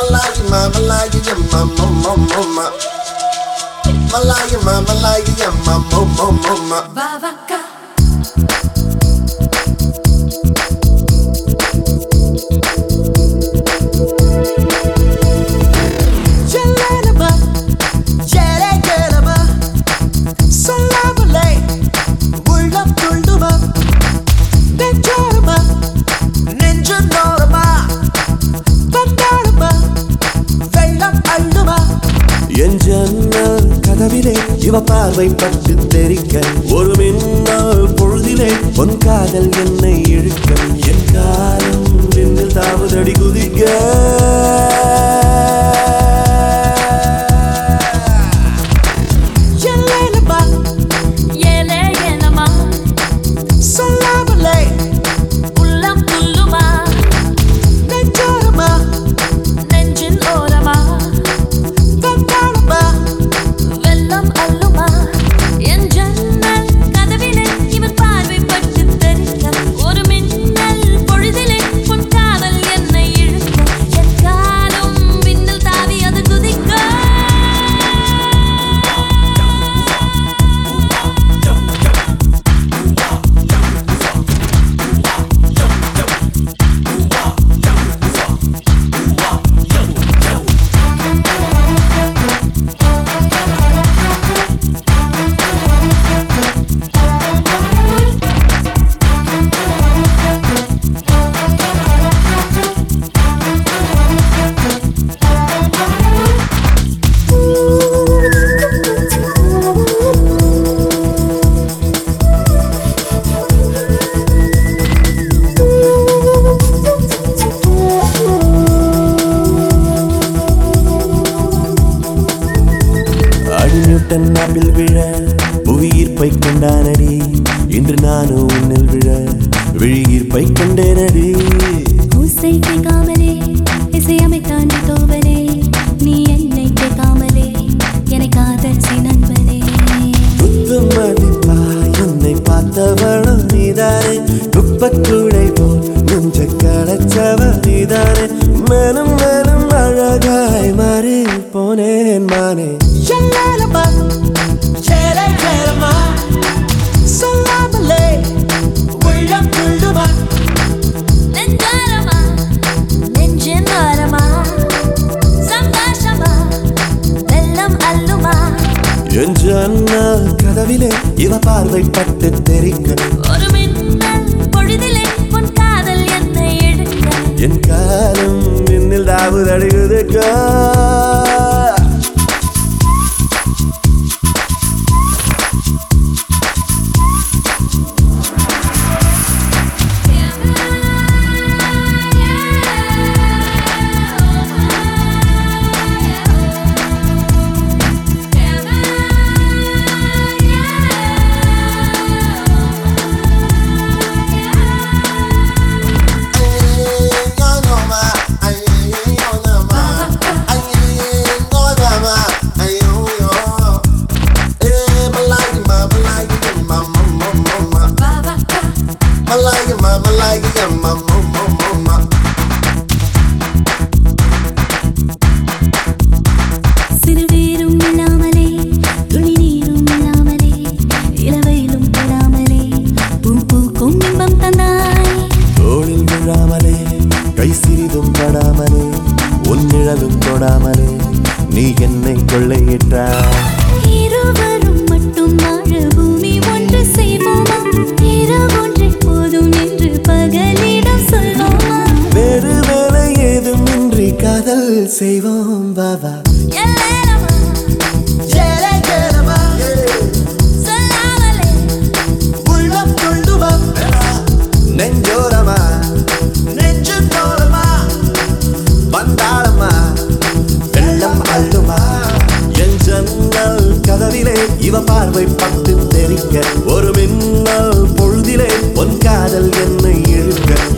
இவ பார்வை பட்டு தெரிக்க ஒரு மின்னல் பொழுதிலே பொன் காதல் என்னை இழுக்க என் காலம் விண்ணில் தாவுதடி குதிக்க நாப்பில் விழ புவியீர்ப்பை கொண்டானடி இன்று நானும் உன்னில் விழ விழியீர்ப்பை கண்டேனடி ஊசை கேட்காமலே இசையமைத்தான் தோவலே நீ என்னை கேட்காமலே என்னை காதல் நண்பனே குத்து மதிப்பா என்னை பார்த்தவளும் நீதானே குப்பக்கூடை போல் நெஞ்ச களைச்சவ நீதானே மேலும் மேலும் அழகாய் மாறி போனேன் மானே கதவிலே இவ பார்வை பட்டு தெரிக்க ஒரு மின்னல் பொழுதிலே உன் காதல் என்னை எடுக்க என் காலம் மின்னில் தாவுதடி குதிக்க சிறுவேரும் இல்லாமலே துளி நீரும் இல்லாமலே இளவையிலும் தொடாமலே பூ பூக்கும் இன்பம் தந்தாய் தோளில் விழாமலே கை சிறிதும் படாமலே உன் நிழலும் தொடாமலே நீ என்னை கொள்ளையிட்டாய் இருவரும் மட்டும் வாழ பூமி ஒன்று செய்வோமா இரவொன்றை போதும் என்று பகலிடம் சொல்வோமா வேறு வேலை ஏதுமின்றி காதல் செய்வோம் பாபா நெஞ்சோரமா நெஞ்சு தோரமா வந்தாளமா வெள்ளம் அள்ளுமா என் ஜன்னல் கதவிலே இவ பார்வை பட்டு தெரிக்க ஒரு மின்னல் பொழுதிலே பொன் காதல் என்னை இழுக்க